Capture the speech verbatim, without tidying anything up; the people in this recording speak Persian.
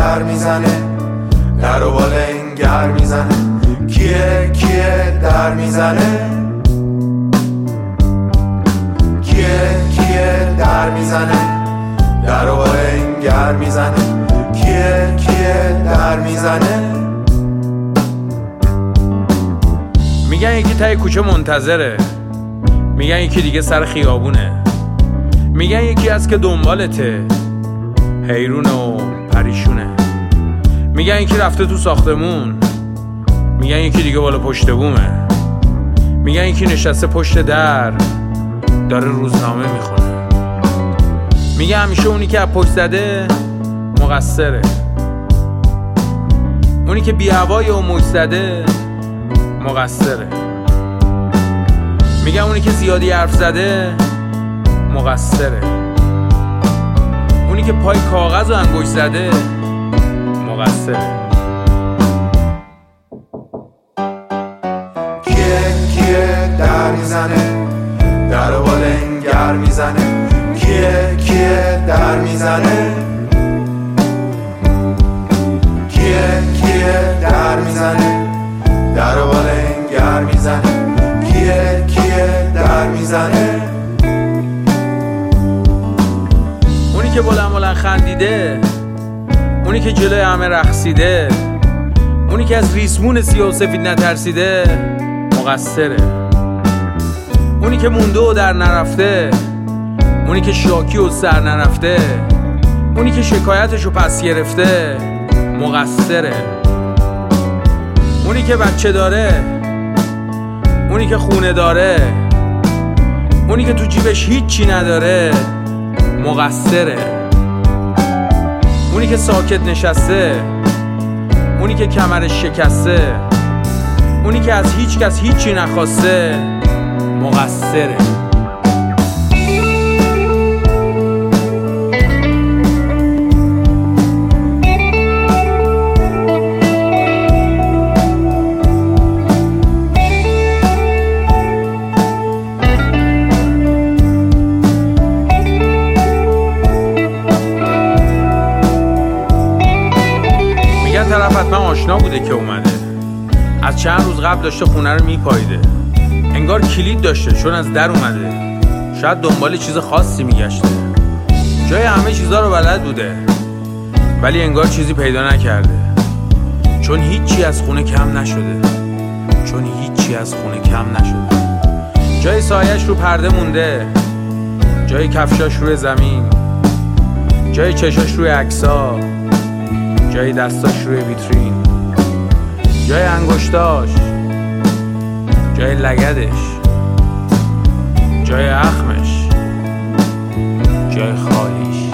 در میزنه، در و بالنگر میزنه، کیه کیه در میزنه، کیه کیه در میزنه، در و بالنگر میزنه، کیه کیه در میزنه. میگن یکی تای کوچه منتظره، میگن یکی دیگه سر خیابونه، میگن یکی از که دنبالته حیرونه و پریشونه، میگن یکی رفته تو ساختمون، میگن یکی دیگه بالا پشت بومه، میگن یکی نشسته پشت در داره روزنامه میخونه، میگن همیشه اونی که از پشت زده مقصره، اونی که بی هوای و موج زده مقصره، میگن اونی که زیادی حرف زده مقصره، اونی که پای کاغذ و انگشت زده مقصره. کیه کیه در میزنه، در و بالنگر میزنه، کیه کیه در میزنه، کیه کیه در میزنه، در و بالنگر میزنه، کیه کیه در میزنه. اونی که بلند بلند خندیده، اونی که جلوی همه رقصیده، اونی که از ریسمون سیاه و سفید نترسیده مقصره، اونی که مونده و در نرفته، اونی که شاکی و سر نرفته، اونی که شکایتشو پس گرفته مقصره، اونی که بچه داره، اونی که خونه داره، اونی که تو جیبش هیچی نداره مقصره، اونی که ساکت نشسته، اونی که کمرش شکسته، اونی که از هیچ کس هیچی نخواسته مقصره. طرف حتما آشنا بوده که اومده، از چند روز قبل داشته خونه رو میپاییده، انگار کلید داشته چون از در اومده، شاید دنبال چیز خاصی میگشته، جای همه چیزا رو بلد بوده ولی انگار چیزی پیدا نکرده، چون هیچی از خونه کم نشده، چون هیچی از خونه کم نشده، جای سایش رو پرده مونده، جای کفشاش روی زمین، جای چشاش روی عکسا، جای دستاش روی ویترین، جای انگشتاش، جای لگدش، جای اخمش، جای خالیش.